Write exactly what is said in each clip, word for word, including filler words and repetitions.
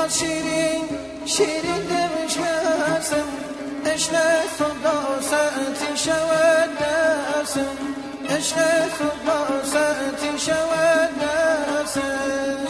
شیرین شیرین دمش کسم عشق صدا ساعتی شود نفسم عشق صدا ساعتی شود نفسم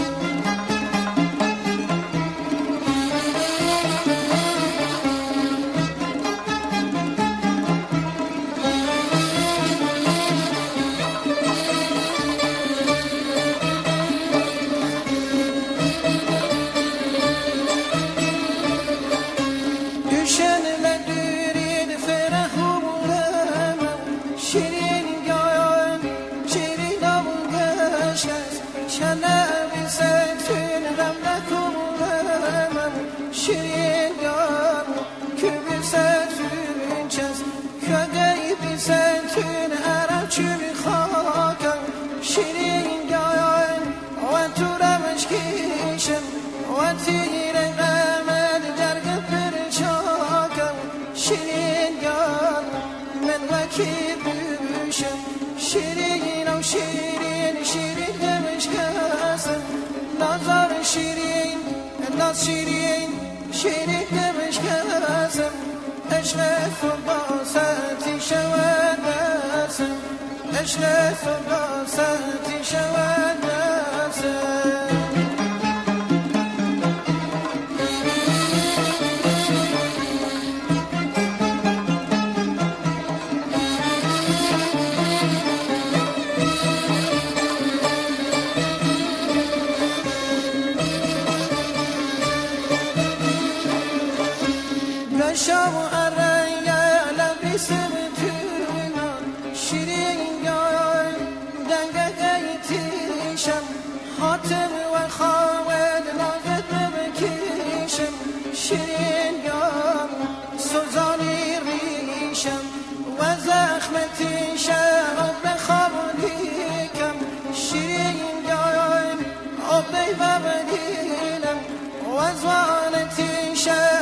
شیرین و شیرین شیرین دمش کسم نظر شیرین ناز شیرین شیرین دمش کسم عشق صبح ساعتی شود نفسم عشق صبح ساعتی شود نفسم شام و اریا لبیسم تونان شیرین گای دنگه تیشم حاتم و خالد ناگت بکیشم شیرین گام سوزانی ریشم و زخمتیشم آب خوابونیکم شیرین گای آب ببدیلم و زوانتیشم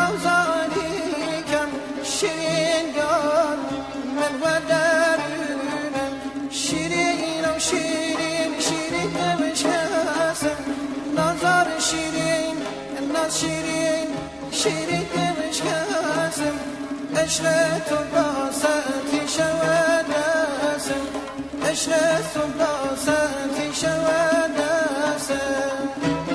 شیرین شیرین دمش کسم عشق تو با ساعتی شود نفسم عشق تو با ساعتی شود نفسم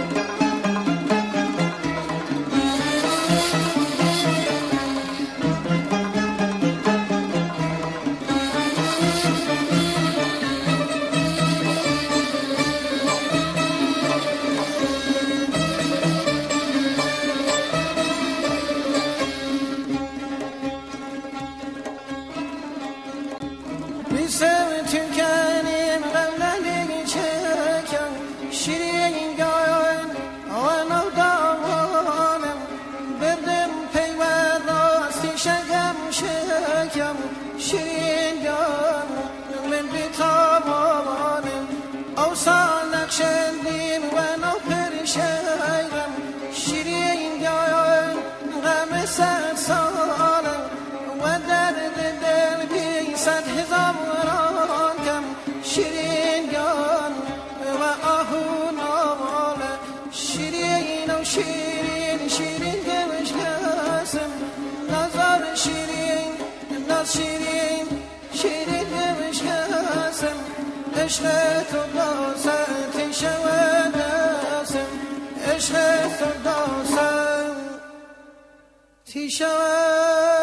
شیرین گام من بیتابانم او سالک شندیم و نو پرشیرم شیرین گام غم سر سالم و درد دل بی صد هزاران کم شیرین گام و آهو ناله شیرین و شیرین شیرین دمش کسم نظر شیرین ناز شیرین شیرین دمش کسم عشق تو با ساعتی شود نفسم عشق تو با ساعتی شود